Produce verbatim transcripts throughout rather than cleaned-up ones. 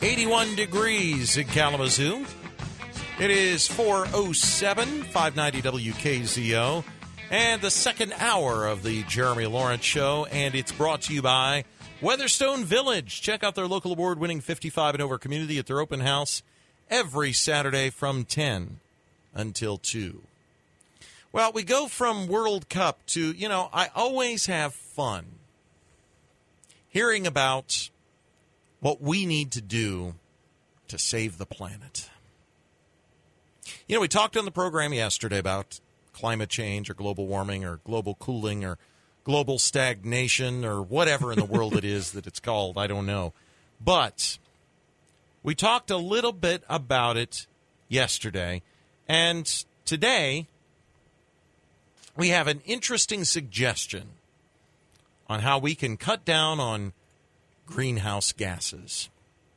eighty-one degrees in Kalamazoo. It is four oh seven, five ninety W K Z O, and the second hour of the Jeremy Lawrence Show, and it's brought to you by Weatherstone Village. Check out their local award-winning fifty-five and over community at their open house every Saturday from ten until two. Well, we go from World Cup to, you know, I always have fun hearing about what we need to do to save the planet. You know, we talked on the program yesterday about climate change or global warming or global cooling or global stagnation or whatever in the world it is that it's called. I don't know. But we talked a little bit about it yesterday. And today, we have an interesting suggestion on how we can cut down on greenhouse gases.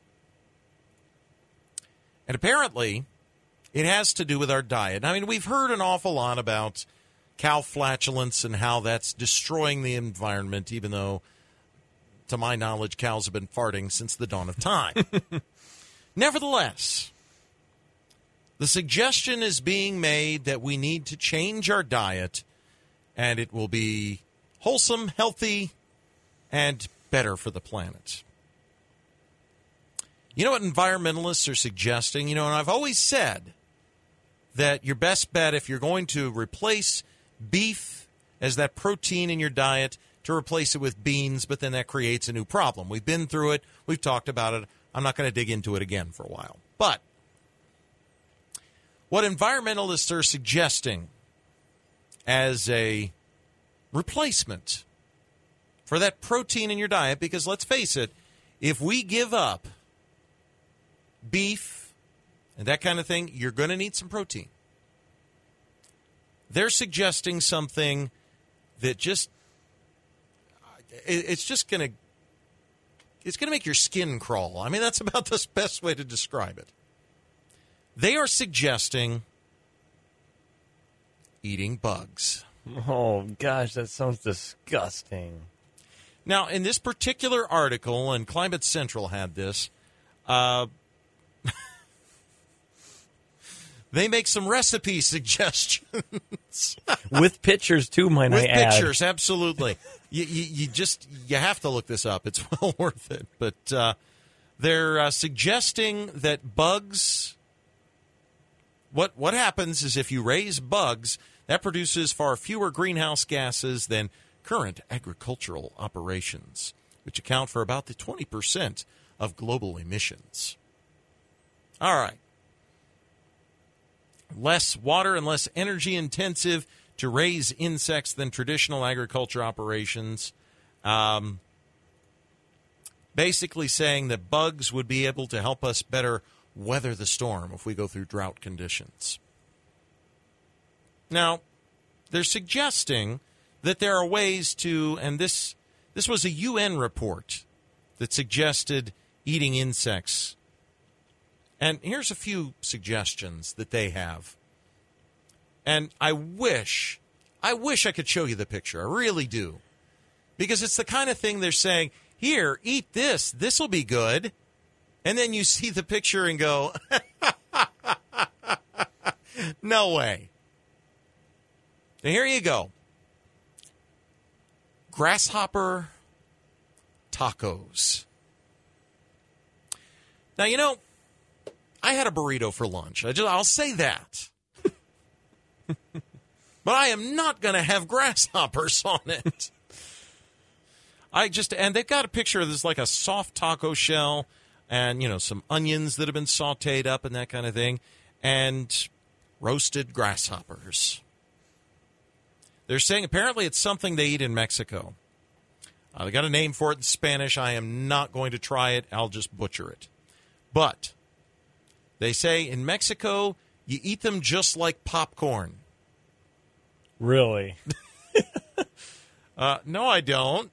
And apparently, it has to do with our diet. I mean, we've heard an awful lot about cow flatulence and how that's destroying the environment, even though, to my knowledge, cows have been farting since the dawn of time. Nevertheless, the suggestion is being made that we need to change our diet, and it will be wholesome, healthy, and better for the planet. You know what environmentalists are suggesting? You know, and I've always said that your best bet, if you're going to replace beef as that protein in your diet, to replace it with beans, but then that creates a new problem. We've been through it. We've talked about it. I'm not going to dig into it again for a while. But what environmentalists are suggesting as a replacement for that protein in your diet, because let's face it, if we give up beef and that kind of thing, you're going to need some protein. They're suggesting something that just, it's just going to, it's going to make your skin crawl. I mean, that's about the best way to describe it. They are suggesting eating bugs. Oh, gosh, that sounds disgusting. Now, in this particular article, and Climate Central had this, uh, they make some recipe suggestions. With pictures, too, might With I add. With pictures, absolutely. you, you, you just, you have to look this up. It's well worth it. But uh, they're uh, suggesting that bugs, what what happens is if you raise bugs, that produces far fewer greenhouse gases than current agricultural operations, which account for about the twenty percent of global emissions. All right. Less water and less energy intensive to raise insects than traditional agriculture operations. Um, basically saying that bugs would be able to help us better weather the storm if we go through drought conditions. Now, they're suggesting that there are ways to, and this this was a U N report that suggested eating insects. And here's a few suggestions that they have. And I wish, I wish I could show you the picture. I really do. Because it's the kind of thing they're saying, here, eat this. This will be good. And then you see the picture and go, no way. Now, here you go. Grasshopper tacos. Now, you know, I had a burrito for lunch. I just, I'll say that. But I am not going to have grasshoppers on it. I just, and they've got a picture of this like a soft taco shell and, you know, some onions that have been sauteed up and that kind of thing, and roasted grasshoppers. They're saying apparently it's something they eat in Mexico. Uh, they got a name for it in Spanish. I am not going to try it. I'll just butcher it. But they say in Mexico, you eat them just like popcorn. Really? uh, no, I don't.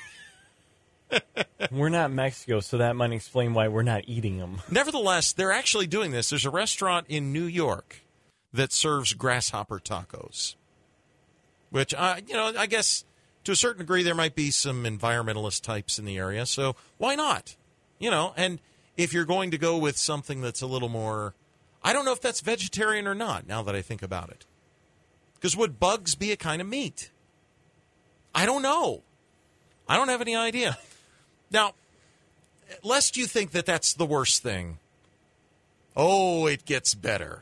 We're not Mexico, so that might explain why we're not eating them. Nevertheless, they're actually doing this. There's a restaurant in New York that serves grasshopper tacos, which, uh, you know, I guess to a certain degree there might be some environmentalist types in the area, so why not? You know, and if you're going to go with something that's a little more, I don't know if that's vegetarian or not, now that I think about it. Because would bugs be a kind of meat? I don't know. I don't have any idea. Now, lest you think that that's the worst thing, oh, it gets better.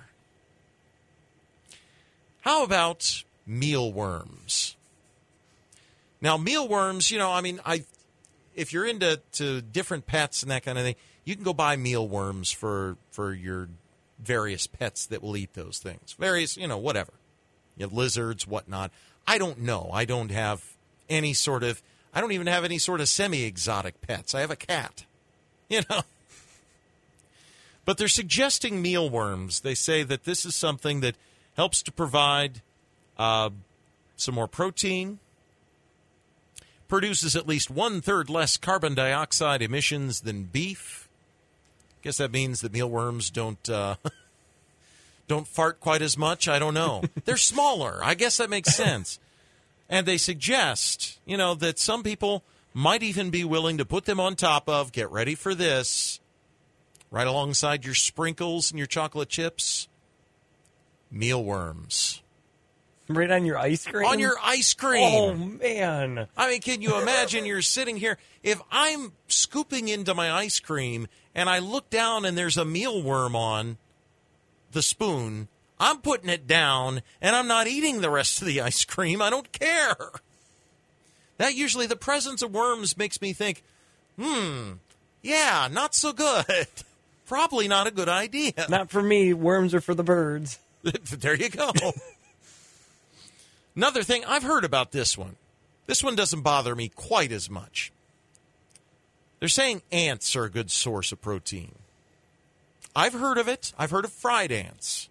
How about mealworms? Now, mealworms, you know, I mean, I if you're into to different pets and that kind of thing, you can go buy mealworms for for your various pets that will eat those things. Various, you know, whatever. You have lizards, whatnot. I don't know. I don't have any sort of, I don't even have any sort of semi-exotic pets. I have a cat, you know. But they're suggesting mealworms. They say that this is something that helps to provide uh, some more protein, produces at least one-third less carbon dioxide emissions than beef. Guess that means that mealworms don't uh, don't fart quite as much. I don't know. They're smaller. I guess that makes sense. And they suggest, you know, that some people might even be willing to put them on top of, get ready for this, right alongside your sprinkles and your chocolate chips, mealworms. Right on your ice cream? On your ice cream. Oh, man. I mean, can you imagine you're sitting here? If I'm scooping into my ice cream and I look down and there's a mealworm on the spoon, I'm putting it down and I'm not eating the rest of the ice cream. I don't care. That usually, the presence of worms makes me think, hmm, yeah, not so good. Probably not a good idea. Not for me. Worms are for the birds. There you go. Another thing, I've heard about this one. This one doesn't bother me quite as much. They're saying ants are a good source of protein. I've heard of it. I've heard of fried ants.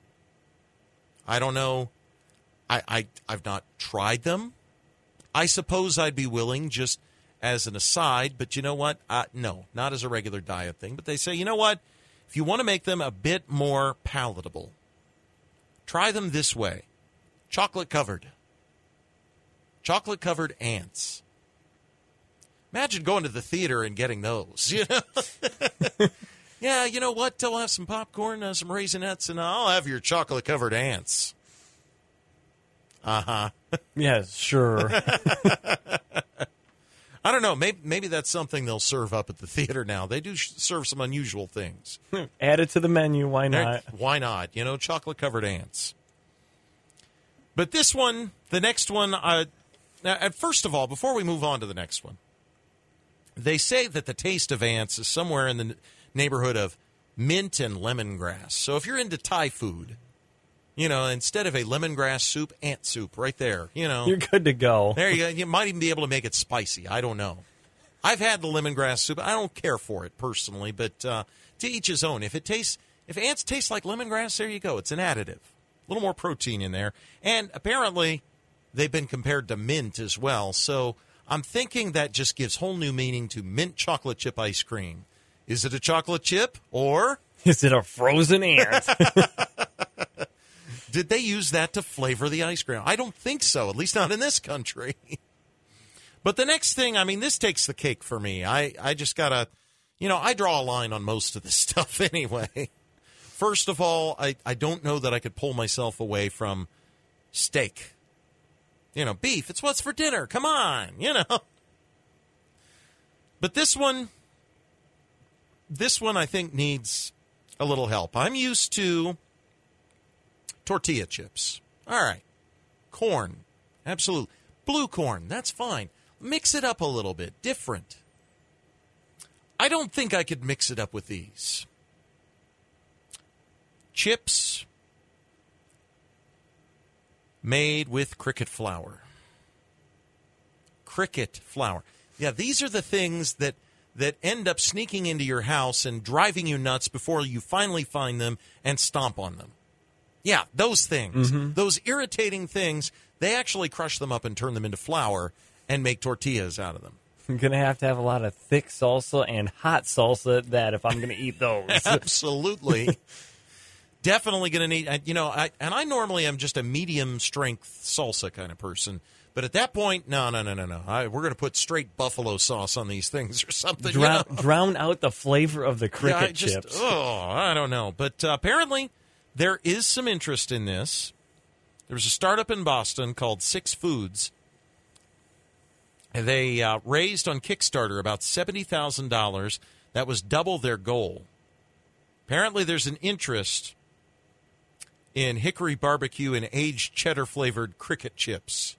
I don't know. I, I, I've not tried them. I suppose I'd be willing just as an aside, but you know what? Uh, no, not as a regular diet thing. But they say, you know what? If you want to make them a bit more palatable, try them this way. Chocolate covered. Chocolate covered ants. Imagine going to the theater and getting those. You know? Yeah, you know what? I'll have some popcorn, uh, some Raisinets, and I'll have your chocolate covered ants. Uh-huh. Yes, sure. I don't know. Maybe, maybe that's something they'll serve up at the theater now. They do sh- serve some unusual things. Add it to the menu. Why not? Why not? You know, chocolate covered ants. But this one, the next one, uh, now, first of all, before we move on to the next one, they say that the taste of ants is somewhere in the neighborhood of mint and lemongrass. So if you're into Thai food, you know, instead of a lemongrass soup, ant soup right there, you know. You're good to go. There you go. You might even be able to make it spicy. I don't know. I've had the lemongrass soup. I don't care for it personally, but uh, to each his own. If it tastes, if ants taste like lemongrass, there you go. It's an additive. A little more protein in there. And apparently they've been compared to mint as well. So I'm thinking that just gives whole new meaning to mint chocolate chip ice cream. Is it a chocolate chip or is it a frozen ant? Did they use that to flavor the ice cream? I don't think so, at least not in this country. But the next thing, I mean, this takes the cake for me. I, I just got to, you know, I draw a line on most of this stuff anyway. First of all, I, I don't know that I could pull myself away from steak. You know, beef, it's what's for dinner. Come on, you know. But this one, this one I think needs a little help. I'm used to tortilla chips. All right. Corn. Absolutely. Blue corn. That's fine. Mix it up a little bit. Different. I don't think I could mix it up with these. Chips made with cricket flour. Cricket flour. Yeah, these are the things that, that end up sneaking into your house and driving you nuts before you finally find them and stomp on them. Yeah, those things. Mm-hmm. Those irritating things, they actually crush them up and turn them into flour and make tortillas out of them. I'm going to have to have a lot of thick salsa and hot salsa at that if I'm going to eat those. Absolutely. Definitely going to need, you know, I, and I normally am just a medium strength salsa kind of person. But at that point, no, no, no, no, no. I, we're going to put straight buffalo sauce on these things or something. Drown, you know? drown out the flavor of the cricket yeah, I just, chips. Oh, I don't know. But uh, apparently there is some interest in this. There's a startup in Boston called Six Foods. They uh, raised on Kickstarter about seventy thousand dollars. That was double their goal. Apparently there's an interest in hickory barbecue and aged cheddar-flavored cricket chips.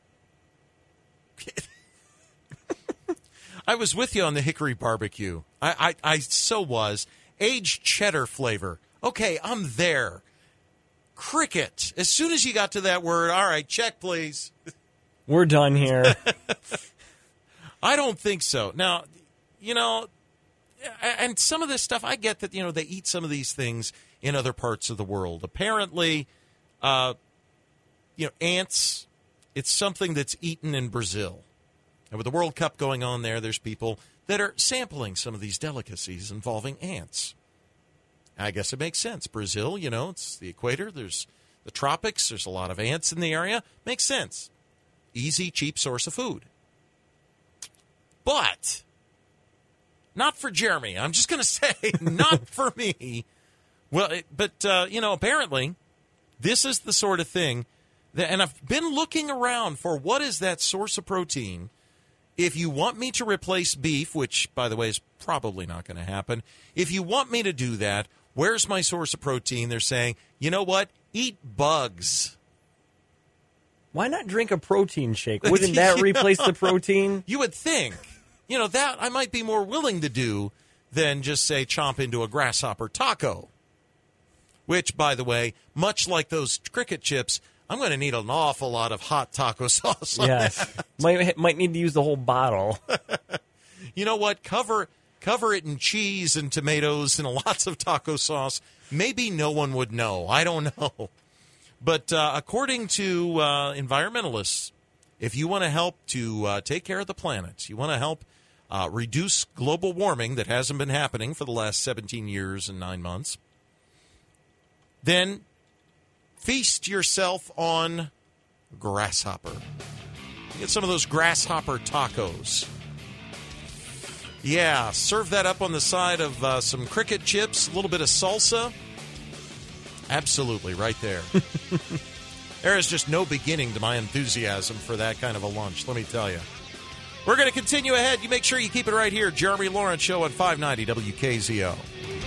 I was with you on the hickory barbecue. I, I, I so was. Aged cheddar flavor. Okay, I'm there. Cricket. As soon as you got to that word, all right, check, please. We're done here. I don't think so. Now, you know, and some of this stuff, I get that, you know, they eat some of these things in other parts of the world. Apparently, uh, you know, ants, it's something that's eaten in Brazil. And with the World Cup going on there, there's people that are sampling some of these delicacies involving ants. I guess it makes sense. Brazil, you know, it's the equator. There's the tropics. There's a lot of ants in the area. Makes sense. Easy, cheap source of food. But not for Jeremy. I'm just going to say, not for me. Well, it, but, uh, you know, apparently this is the sort of thing that, and I've been looking around for what is that source of protein. If you want me to replace beef, which, by the way, is probably not going to happen, if you want me to do that, where's my source of protein? They're saying, you know what? Eat bugs. Why not drink a protein shake? Wouldn't that replace the protein? You would think. You know, that I might be more willing to do than just, say, chomp into a grasshopper taco. Which, by the way, much like those cricket chips, I'm going to need an awful lot of hot taco sauce on yes. that. Might, might need to use the whole bottle. You know what? Cover cover it in cheese and tomatoes and lots of taco sauce. Maybe no one would know. I don't know. But uh, according to uh, environmentalists, if you want to help to uh, take care of the planet, you want to help uh, reduce global warming that hasn't been happening for the last seventeen years and nine months, then feast yourself on grasshopper. Get some of those grasshopper tacos. Yeah, serve that up on the side of uh, some cricket chips, a little bit of salsa. Absolutely, right there. There is just no beginning to my enthusiasm for that kind of a lunch, let me tell you. We're going to continue ahead. You make sure you keep it right here. Jeremy Lawrence Show on five ninety W K Z O.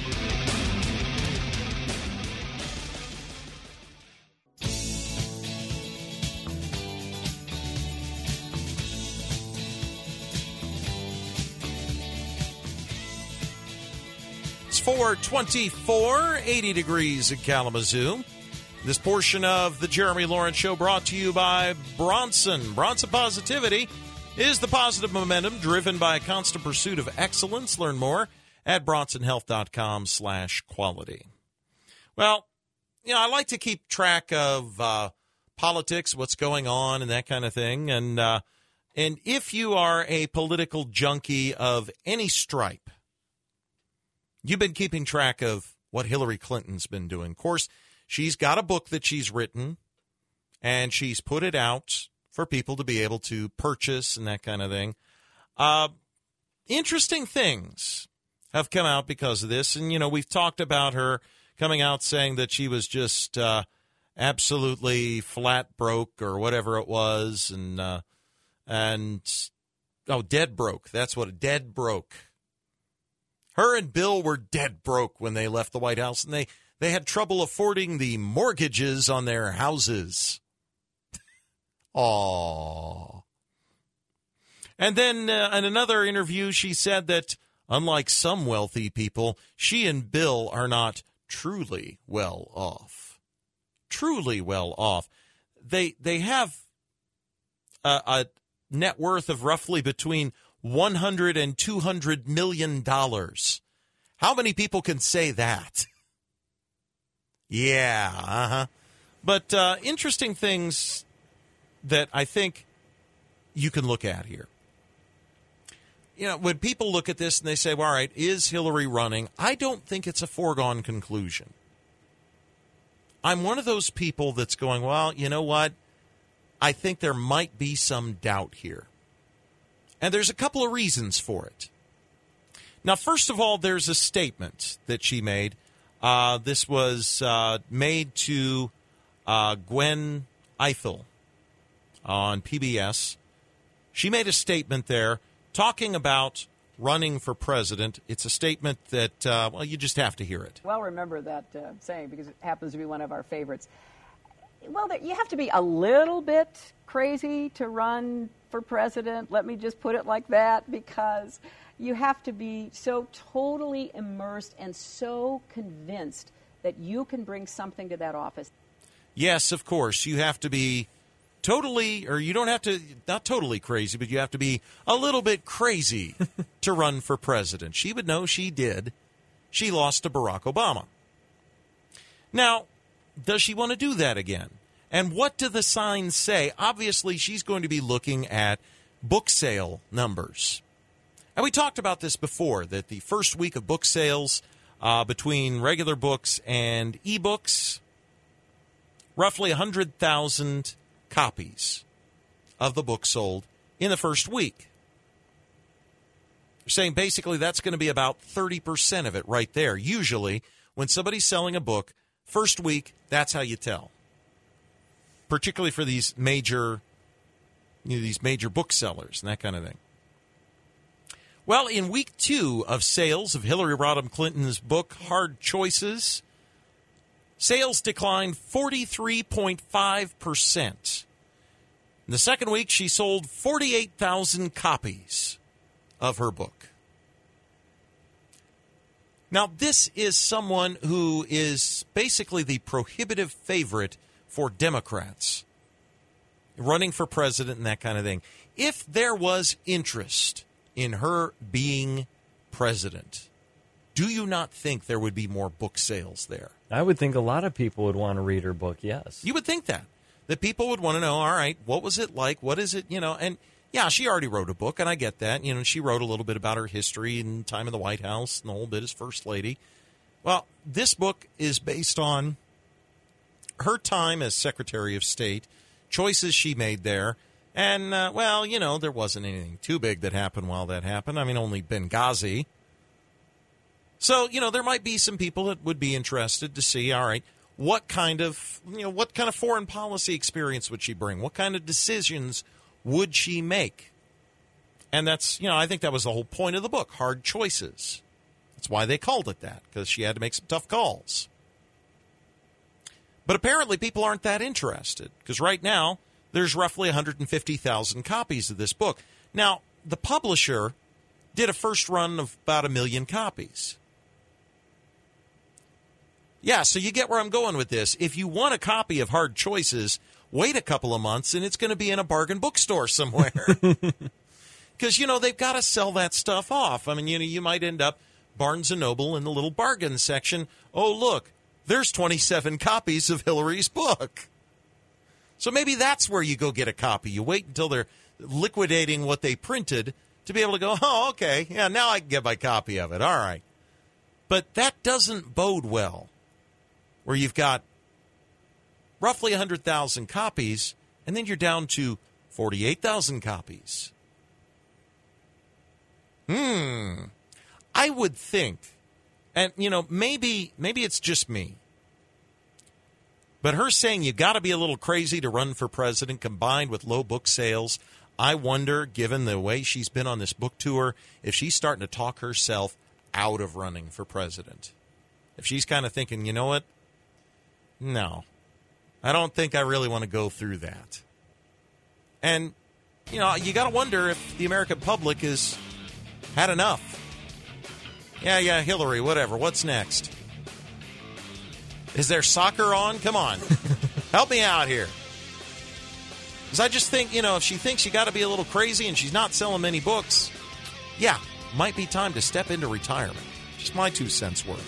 four twenty-four, eighty degrees in Kalamazoo. This portion of the Jeremy Lawrence Show brought to you by Bronson. Bronson Positivity is the positive momentum driven by a constant pursuit of excellence. Learn more at bronsonhealth.com slash quality. Well, you know, I like to keep track of uh, politics, what's going on and that kind of thing. And, uh, and if you are a political junkie of any stripe, you've been keeping track of what Hillary Clinton's been doing. Of course, she's got a book that she's written, and she's put it out for people to be able to purchase and that kind of thing. Uh, interesting things have come out because of this. And, you know, we've talked about her coming out saying that she was just uh, absolutely flat broke or whatever it was. And, uh, and oh, dead broke. That's what, dead broke. Her and Bill were dead broke when they left the White House, and they, they had trouble affording the mortgages on their houses. Aww. And then uh, in another interview, she said that, unlike some wealthy people, she and Bill are not truly well off. Truly well off. They, they have a, a net worth of roughly between one hundred and two hundred million dollars. How many people can say that? Yeah, uh-huh. But uh, interesting things that I think you can look at here. You know, when people look at this and they say, well, all right, is Hillary running? I don't think it's a foregone conclusion. I'm one of those people that's going, well, you know what? I think there might be some doubt here. And there's a couple of reasons for it. Now, first of all, there's a statement that she made. Uh, this was uh, made to uh, Gwen Ifill on P B S. She made a statement there talking about running for president. It's a statement that, uh, well, you just have to hear it. Well, remember that uh, saying because it happens to be one of our favorites. Well, there, you have to be a little bit crazy to run for president. Let me just put it like that, because you have to be so totally immersed and so convinced that you can bring something to that office. Yes, of course. You have to be totally, or you don't have to, not totally crazy, but you have to be a little bit crazy to run for president. She would know she did. She lost to Barack Obama. Now, does she want to do that again? And what do the signs say? Obviously, she's going to be looking at book sale numbers. And we talked about this before, that the first week of book sales uh, between regular books and e-books, roughly one hundred thousand copies of the book sold in the first week. They're saying basically that's going to be about thirty percent of it right there. Usually, when somebody's selling a book, first week, that's how you tell. Particularly for these major, you know, these major booksellers and that kind of thing. Well, in week two of sales of Hillary Rodham Clinton's book, Hard Choices, sales declined forty-three point five percent. In the second week, she sold forty-eight thousand copies of her book. Now, this is someone who is basically the prohibitive favorite for Democrats, running for president and that kind of thing. If there was interest in her being president, do you not think there would be more book sales there? I would think a lot of people would want to read her book, yes. You would think that. That people would want to know, all right, what was it like? What is it, you know? And, yeah, she already wrote a book, and I get that. You know, she wrote a little bit about her history and time in the White House and a whole bit as First Lady. Well, this book is based on her time as Secretary of State, choices she made there. And, uh, well, you know, there wasn't anything too big that happened while that happened. I mean, only Benghazi. So, you know, there might be some people that would be interested to see, all right, what kind of, you know, what kind of foreign policy experience would she bring? What kind of decisions would she make? And that's, you know, I think that was the whole point of the book, Hard Choices. That's why they called it that, because she had to make some tough calls. But apparently people aren't that interested, because right now there's roughly one hundred fifty thousand copies of this book. Now, the publisher did a first run of about a million copies. Yeah, so you get where I'm going with this. If you want a copy of Hard Choices, wait a couple of months and it's going to be in a bargain bookstore somewhere. Because, you know, they've got to sell that stuff off. I mean, you know, you might end up Barnes and Noble in the little bargain section. Oh, look, there's twenty-seven copies of Hillary's book. So maybe that's where you go get a copy. You wait until they're liquidating what they printed to be able to go, oh, okay, yeah, now I can get my copy of it. All right. But that doesn't bode well, where you've got roughly one hundred thousand copies, and then you're down to forty-eight thousand copies. Hmm. I would think, and, you know, maybe maybe it's just me, but her saying you got to be a little crazy to run for president combined with low book sales, I wonder, given the way she's been on this book tour, if she's starting to talk herself out of running for president. If she's kind of thinking, you know what? No, I don't think I really want to go through that. And, you know, you got to wonder if the American public has had enough. Yeah, yeah, Hillary, whatever. What's next? Is there soccer on? Come on. Help me out here. Because I just think, you know, if she thinks you got to be a little crazy and she's not selling many books, yeah, might be time to step into retirement. Just my two cents worth.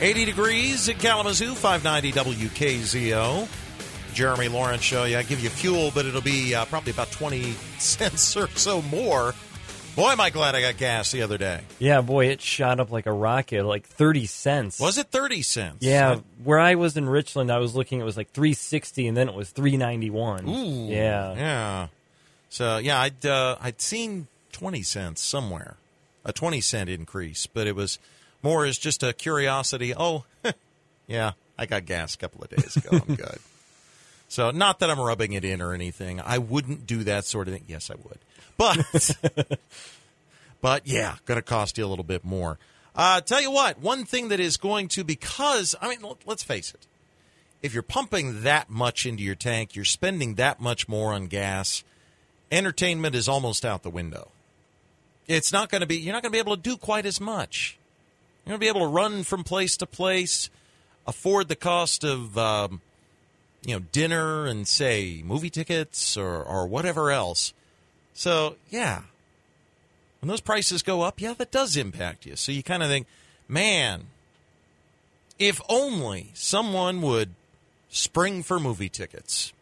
eighty degrees at Kalamazoo, five ninety W K Z O. Jeremy Lawrence Show. Yeah, I give you fuel, but it'll be uh, probably about twenty cents or so more. Boy, am I glad I got gas the other day. Yeah, boy, it shot up like a rocket, like thirty cents. Was it thirty cents? Yeah, where I was in Richland, I was looking, it was like three sixty, and then it was three ninety-one. Ooh. Yeah. Yeah. So, yeah, I'd, uh, I'd seen twenty cents somewhere, a twenty cent increase, but it was more as just a curiosity. Oh, yeah, I got gas a couple of days ago. I'm good. So, not that I'm rubbing it in or anything. I wouldn't do that sort of thing. Yes, I would. But, but yeah, going to cost you a little bit more. Uh, tell you what, one thing that is going to, because, I mean, let's face it. If you're pumping that much into your tank, you're spending that much more on gas, entertainment is almost out the window. It's not going to be, you're not going to be able to do quite as much. You're going to be able to run from place to place, afford the cost of, um, you know, dinner and, say, movie tickets or, or whatever else. So, yeah, when those prices go up, yeah, that does impact you. So you kind of think, man, if only someone would spring for movie tickets.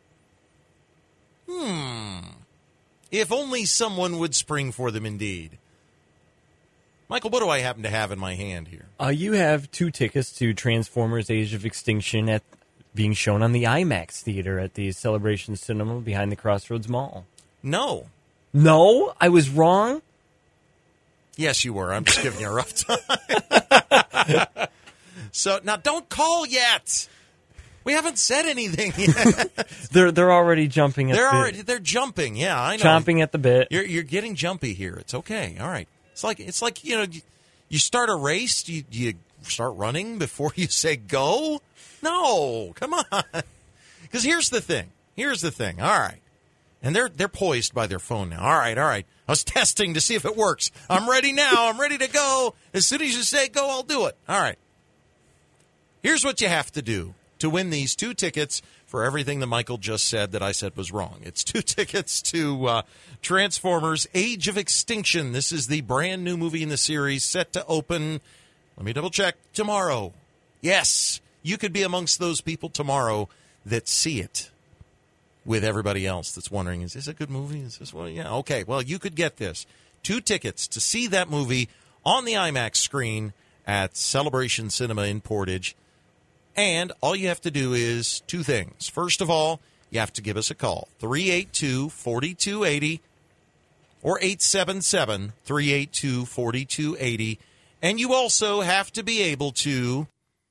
Hmm. If only someone would spring for them indeed. Michael, what do I happen to have in my hand here? Uh, you have two tickets to Transformers Age of Extinction at being shown on the IMAX theater at the Celebration Cinema behind the Crossroads Mall. No. No? I was wrong? Yes, you were. I'm just giving you a rough time. So, now don't call yet. We haven't said anything yet. they're they're already jumping at they're the already they're jumping. Yeah, I know. Chomping at the bit. You're you're getting jumpy here. It's okay. All right. It's like it's like, you know, you, you start a race, you you start running before you say go? No, come on. Because here's the thing. Here's the thing. All right. And they're they're poised by their phone now. All right, all right. I was testing to see if it works. I'm ready now. I'm ready to go. As soon as you say go, I'll do it. All right. Here's what you have to do to win these two tickets for everything that Michael just said that I said was wrong. It's two tickets to uh, Transformers Age of Extinction. This is the brand new movie in the series set to open, let me double check, tomorrow. Yes, you could be amongst those people tomorrow that see it with everybody else that's wondering, is this a good movie? Is this one? Yeah, okay. Well, you could get this. Two tickets to see that movie on the IMAX screen at Celebration Cinema in Portage. And all you have to do is two things. First of all, you have to give us a call, three eight two, four two eight zero or eight seven seven, three eight two, four two eight zero. And you also have to be able to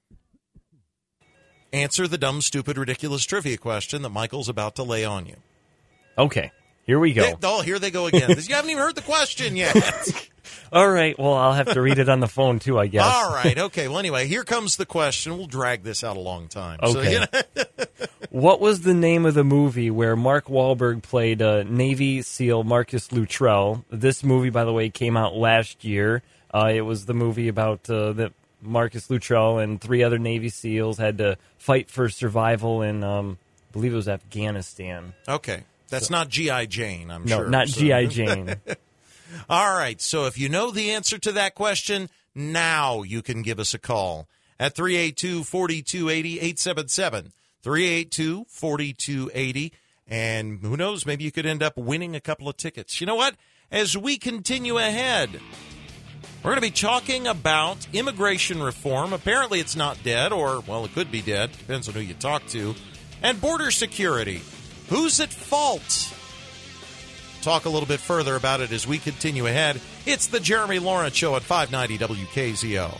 answer the dumb, stupid, ridiculous trivia question that Michael's about to lay on you. Okay, here we go. They, oh, here they go again. You haven't even heard the question yet. All right, well, I'll have to read it on the phone, too, I guess. All right, okay. Well, anyway, here comes the question. We'll drag this out a long time. Okay. So, you know. What was the name of the movie where Mark Wahlberg played uh, Navy SEAL Marcus Luttrell? This movie, by the way, came out last year. Uh, it was the movie about uh, that Marcus Luttrell and three other Navy SEALs had to fight for survival in, um, I believe it was Afghanistan. Okay. That's so, not G I. Jane, I'm no, sure. No, not so. G I. Jane. All right, so if you know the answer to that question, now you can give us a call at three eight two, four two eight zero, eight seven seven, three eight two, four two eight zero, and who knows, maybe you could end up winning a couple of tickets. You know what? As we continue ahead, we're going to be talking about immigration reform. Apparently it's not dead, or, well, it could be dead. Depends on who you talk to. And border security. Who's at fault? Talk a little bit further about it as we continue ahead. It's the Jeremy Lawrence Show at five ninety W K Z O.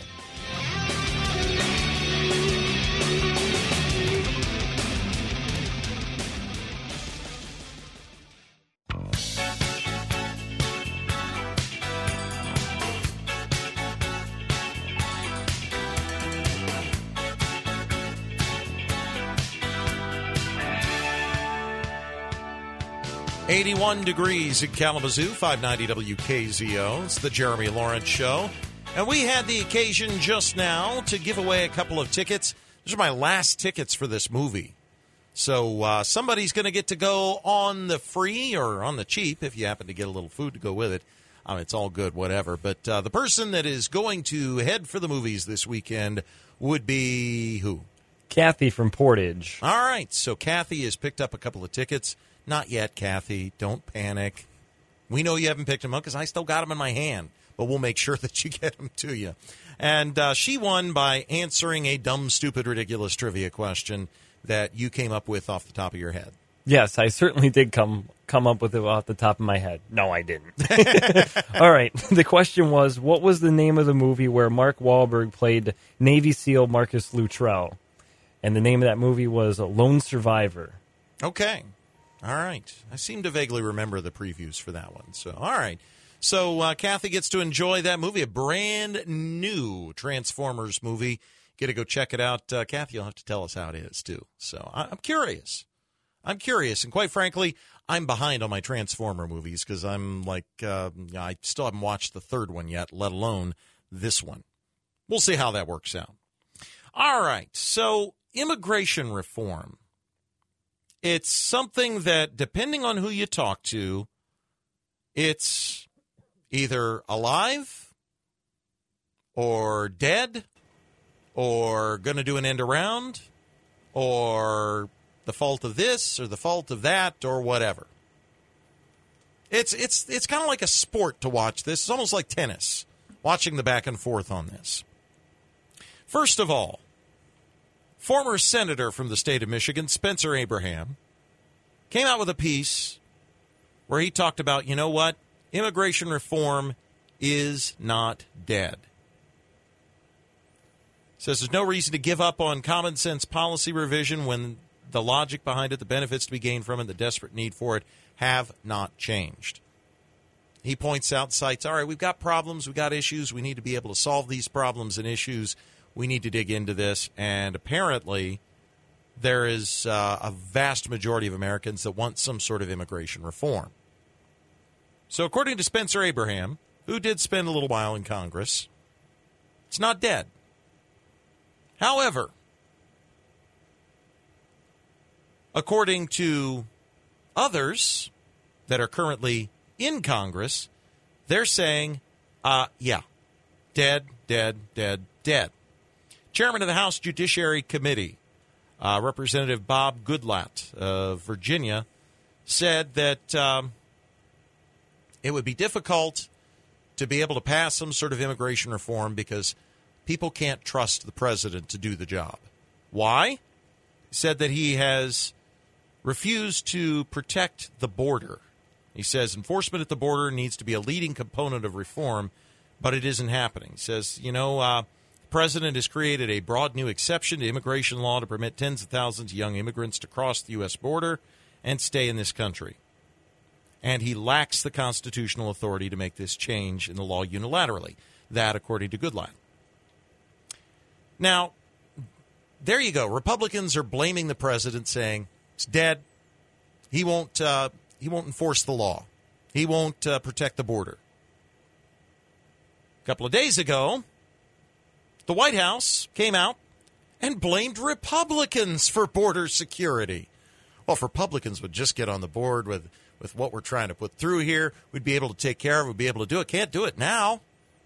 eighty-one degrees at Kalamazoo, five ninety W K Z O. It's the Jeremy Lawrence Show. And we had the occasion just now to give away a couple of tickets. These are my last tickets for this movie. So uh, somebody's going to get to go on the free or on the cheap if you happen to get a little food to go with it. Um, it's all good, whatever. But uh, the person that is going to head for the movies this weekend would be who? Kathy from Portage. All right, so Kathy has picked up a couple of tickets. Not yet, Kathy. Don't panic. We know you haven't picked them up because I still got them in my hand, but we'll make sure that you get them to you. And uh, she won by answering a dumb, stupid, ridiculous trivia question that you came up with off the top of your head. Yes, I certainly did come come up with it off the top of my head. No, I didn't. All right. The question was, what was the name of the movie where Mark Wahlberg played Navy SEAL Marcus Luttrell? And the name of that movie was Lone Survivor. Okay. All right. I seem to vaguely remember the previews for that one. So, all right. So, uh, Kathy gets to enjoy that movie, a brand new Transformers movie. Get to go check it out. Uh, Kathy, you'll have to tell us how it is, too. So, I- I'm curious. I'm curious, and quite frankly, I'm behind on my Transformer movies because I'm like, uh, I still haven't watched the third one yet, let alone this one. We'll see how that works out. All right, so immigration reform. It's something that, depending on who you talk to, it's either alive or dead or going to do an end around or the fault of this or the fault of that or whatever. It's it's it's kind of like a sport to watch this. It's almost like tennis, watching the back and forth on this. First of all, former senator from the state of Michigan, Spencer Abraham, came out with a piece where he talked about, you know what, immigration reform is not dead. Says there's no reason to give up on common sense policy revision when the logic behind it, the benefits to be gained from it, the desperate need for it have not changed. He points out, cites, all right, we've got problems, we've got issues, we need to be able to solve these problems and issues, we need to dig into this, and apparently there is uh, a vast majority of Americans that want some sort of immigration reform. So according to Spencer Abraham, who did spend a little while in Congress, it's not dead. However, according to others that are currently in Congress, they're saying, uh, yeah, dead, dead, dead, dead. Chairman of the House Judiciary Committee, uh, Representative Bob Goodlatte of Virginia, said that um, it would be difficult to be able to pass some sort of immigration reform because people can't trust the president to do the job. Why? He said that he has refused to protect the border. He says enforcement at the border needs to be a leading component of reform, but it isn't happening. He says, you know, uh, the president has created a broad new exception to immigration law to permit tens of thousands of young immigrants to cross the U S border and stay in this country. And he lacks the constitutional authority to make this change in the law unilaterally. That, according to Goodlatte. Now, there you go. Republicans are blaming the president, saying it's dead. He won't. Uh, he won't enforce the law. He won't uh, protect the border. A couple of days ago, the White House came out and blamed Republicans for border security. Well, if Republicans would just get on the board with, with what we're trying to put through here, we'd be able to take care of it. We'd be able to do it. Can't do it now.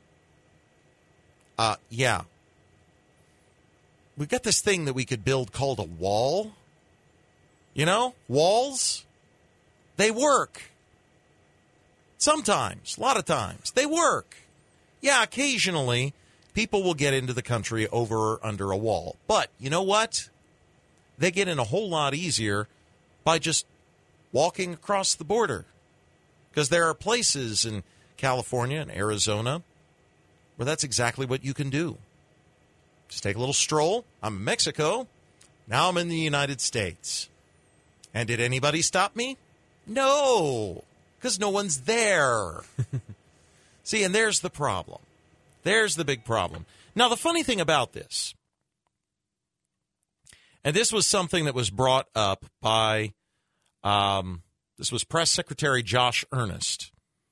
Uh, yeah. We've got this thing that we could build called a wall. You know, walls, they work. Sometimes, a lot of times, they work. Yeah, occasionally, people will get into the country over or under a wall. But you know what? They get in a whole lot easier by just walking across the border. Because there are places in California and Arizona where that's exactly what you can do. Just take a little stroll. I'm in Mexico. Now I'm in the United States. And did anybody stop me? No, because no one's there. See, and there's the problem. There's the big problem. Now, the funny thing about this, and this was something that was brought up by, um, this was Press Secretary Josh Earnest.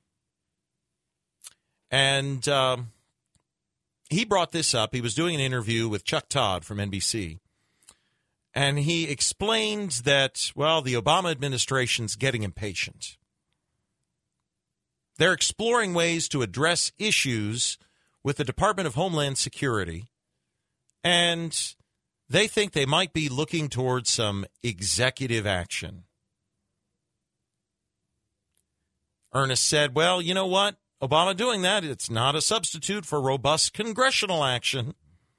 And um, he brought this up. He was doing an interview with Chuck Todd from N B C. And he explained that, well, the Obama administration's getting impatient. They're exploring ways to address issues with the Department of Homeland Security and they think they might be looking towards some executive action. Ernest said, well, you know what? Obama doing that, it's not a substitute for robust congressional action.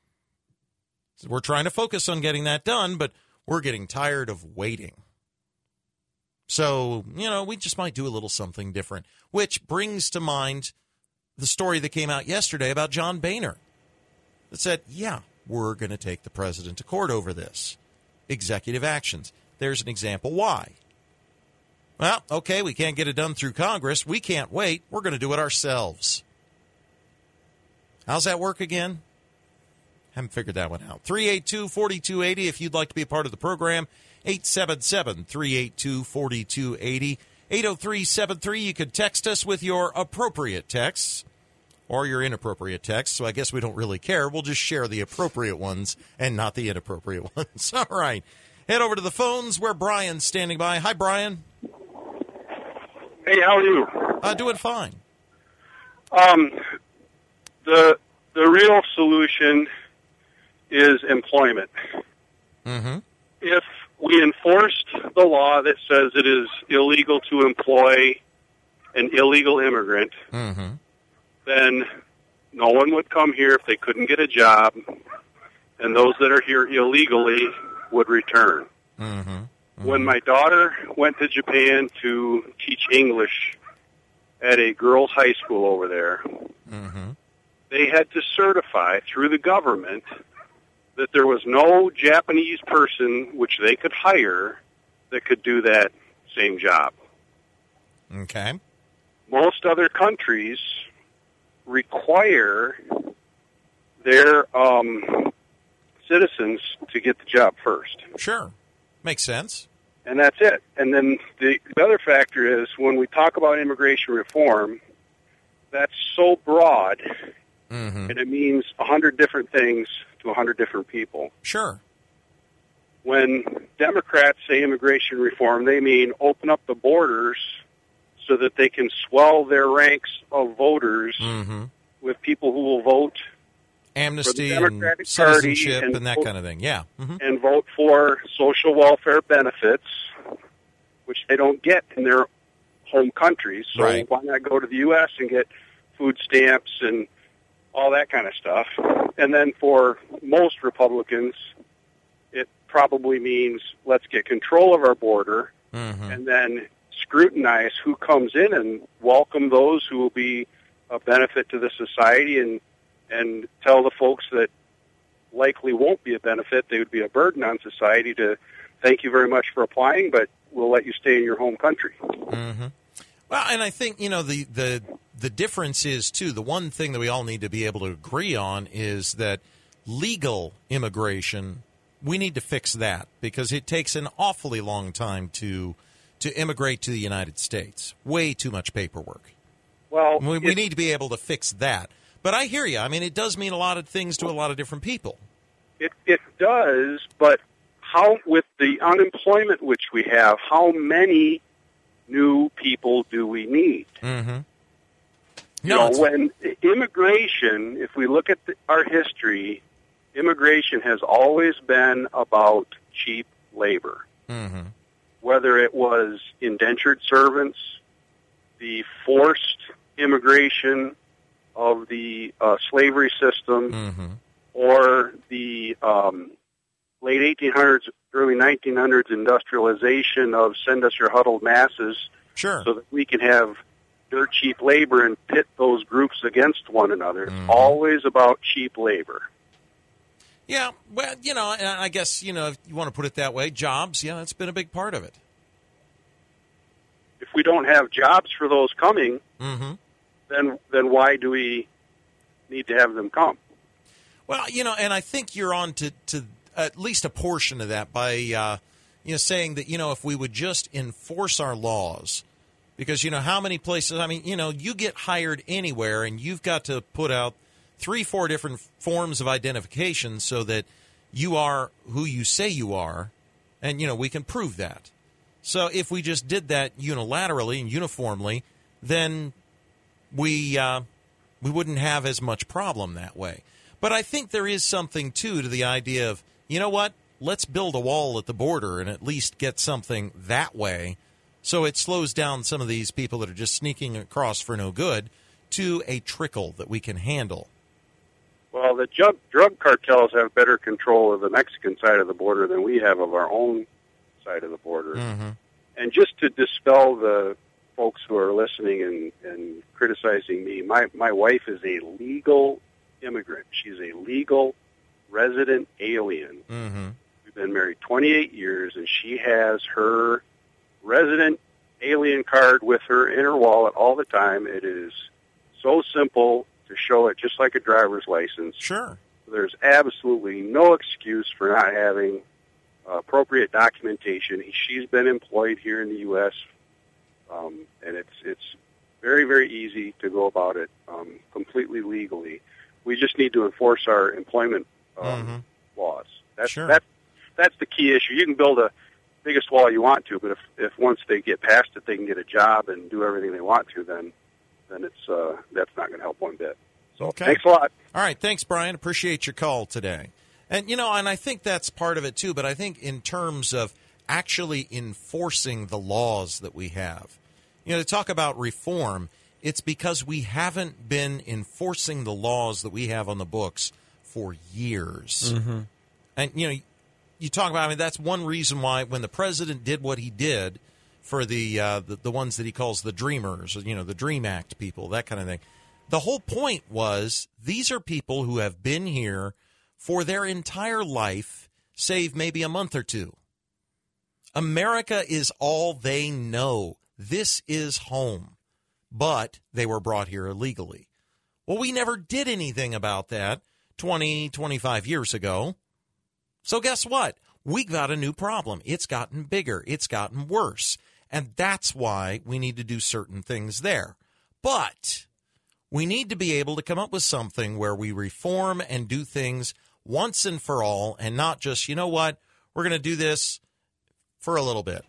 We're trying to focus on getting that done, but we're getting tired of waiting. So, you know, we just might do a little something different, which brings to mind the story that came out yesterday about John Boehner that said, yeah, we're going to take the president to court over this. Executive actions. There's an example why. Well, okay, we can't get it done through Congress. We can't wait. We're going to do it ourselves. How's that work again? Haven't figured that one out. three eight two, four two eight zero if you'd like to be a part of the program. eight seven seven, three eight two, four two eight zero. eight oh three seven three. You could text us with your appropriate texts or your inappropriate texts. So I guess we don't really care. We'll just share the appropriate ones and not the inappropriate ones. All right. Head over to the phones where Brian's standing by. Hi, Brian. Hey, how are you? Uh, doing fine. Um, the the real solution is employment. Mm-hmm. If we enforced the law that says it is illegal to employ an illegal immigrant, mm-hmm. then no one would come here if they couldn't get a job, and those that are here illegally would return. Mm-hmm. Mm-hmm. When my daughter went to Japan to teach English at a girls' high school over there, mm-hmm. they had to certify through the government that there was no Japanese person which they could hire that could do that same job. Okay. Most other countries require their um, citizens to get the job first. Sure. Makes sense. And that's it. And then the, the other factor is when we talk about immigration reform, that's so broad, mm-hmm. and it means a hundred different things to a hundred different people. Sure. When Democrats say immigration reform, they mean open up the borders so that they can swell their ranks of voters mm-hmm. with people who will vote amnesty for the and Democratic citizenship Party and, and that vote, kind of thing. Yeah. Mm-hmm. and vote for social welfare benefits, which they don't get in their home countries. So right. why not go to the U S and get food stamps and all that kind of stuff? And then for most Republicans, it probably means let's get control of our border mm-hmm. and then scrutinize who comes in and welcome those who will be a benefit to the society, and and tell the folks that likely won't be a benefit, they would be a burden on society, to thank you very much for applying, but we'll let you stay in your home country. Mm-hmm. Well, and I think, you know, the, the, the difference is, too, the one thing that we all need to be able to agree on is that legal immigration, we need to fix that because it takes an awfully long time to to immigrate to the United States. Way too much paperwork. Well, we, we need to be able to fix that. But I hear you. I mean, it does mean a lot of things to a lot of different people. It it does, but how, with the unemployment which we have, how many new people do we need? Mm-hmm. You know, when immigration, if we look at the, our history, immigration has always been about cheap labor. Mm-hmm. Whether it was indentured servants, the forced immigration of the uh, slavery system, mm-hmm. or the um, late eighteen hundreds, early nineteen hundreds industrialization of send us your huddled masses, sure, so that we can have dirt cheap labor and pit those groups against one another. Mm-hmm. It's always about cheap labor. Yeah, well, you know, I guess, you know, if you want to put it that way, jobs, yeah, that's been a big part of it. If we don't have jobs for those coming, mm-hmm. then then why do we need to have them come? Well, you know, and I think you're on to, to at least a portion of that by, uh, you know, saying that, you know, if we would just enforce our laws, because, you know, how many places, I mean, you know, you get hired anywhere and you've got to put out three, four different forms of identification so that you are who you say you are, and, you know, we can prove that. So if we just did that unilaterally and uniformly, then we uh, we wouldn't have as much problem that way. But I think there is something, too, to the idea of, you know what, let's build a wall at the border and at least get something that way so it slows down some of these people that are just sneaking across for no good to a trickle that we can handle. Well, the drug, drug cartels have better control of the Mexican side of the border than we have of our own side of the border. Mm-hmm. And just to dispel the folks who are listening and, and criticizing me, my, my wife is a legal immigrant. She's a legal resident alien. Mm-hmm. We've been married twenty-eight years, and she has her resident alien card with her in her wallet all the time. It is so simple to show it, just like a driver's license. Sure. There's absolutely no excuse for not having uh, appropriate documentation. She's been employed here in the U S, um, and it's it's very, very easy to go about it um, completely legally. We just need to enforce our employment um, mm-hmm. laws. That's, sure. that's, that's the key issue. You can build the biggest wall you want to, but if, if once they get past it, they can get a job and do everything they want to, then then it's uh, that's not going to help one bit. So okay. Thanks a lot. All right. Thanks, Brian. Appreciate your call today. And, you know, and I think that's part of it, too. But I think in terms of actually enforcing the laws that we have, you know, to talk about reform, it's because we haven't been enforcing the laws that we have on the books for years. Mm-hmm. And, you know, you talk about, I mean, that's one reason why when the president did what he did for the, uh, the, the ones that he calls the Dreamers, you know, the Dream Act people, that kind of thing. The whole point was these are people who have been here for their entire life, save maybe a month or two. America is all they know. This is home. But they were brought here illegally. Well, we never did anything about that twenty, twenty-five years ago. So guess what? We got a new problem. It's gotten bigger. It's gotten worse. And that's why we need to do certain things there. But we need to be able to come up with something where we reform and do things once and for all and not just, you know what, we're going to do this for a little bit.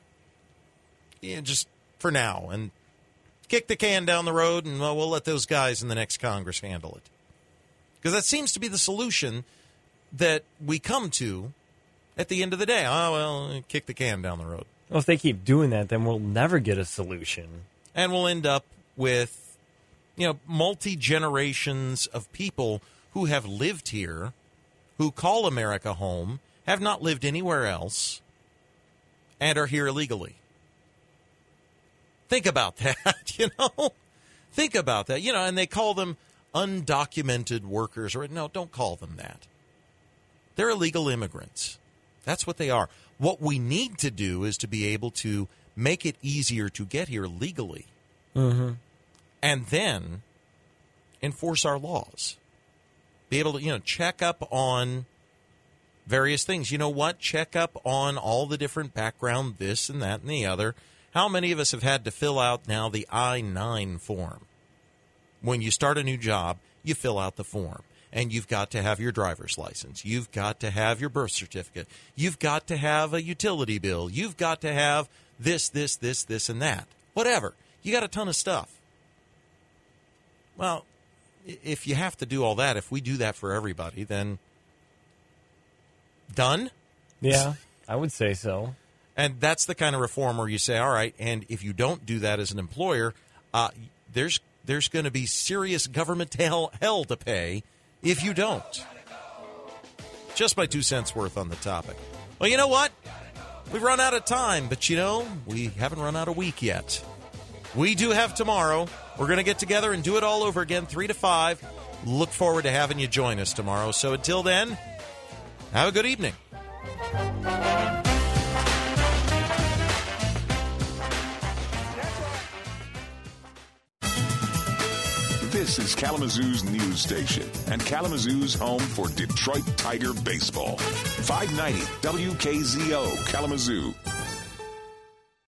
Yeah, just for now. And kick the can down the road, and well, we'll let those guys in the next Congress handle it. Because that seems to be the solution that we come to at the end of the day. Oh, well, kick the can down the road. Well, if they keep doing that, then we'll never get a solution. And we'll end up with, you know, multi-generations of people who have lived here, who call America home, have not lived anywhere else, and are here illegally. Think about that, you know? Think about that. You know, and they call them undocumented workers. Or no, don't call them that. They're illegal immigrants. That's what they are. What we need to do is to be able to make it easier to get here legally. Mm-hmm. And then enforce our laws. Be able to, you know, check up on various things. You know what? Check up on all the different background, this and that and the other. How many of us have had to fill out now the I nine form? When you start a new job, you fill out the form. And you've got to have your driver's license. You've got to have your birth certificate. You've got to have a utility bill. You've got to have this, this, this, this, and that. Whatever. You got a ton of stuff. Well, if you have to do all that, if we do that for everybody, then done? Yeah, I would say so. And that's the kind of reform where you say, all right, and if you don't do that as an employer, uh, there's there's going to be serious government hell, hell to pay if you don't. Just my two cents worth on the topic. Well, you know what? We've run out of time, but, you know, we haven't run out of week yet. We do have tomorrow. We're going to get together and do it all over again, three to five. Look forward to having you join us tomorrow. So until then, have a good evening. This is Kalamazoo's news station and Kalamazoo's home for Detroit Tiger baseball. five ninety W K Z O Kalamazoo.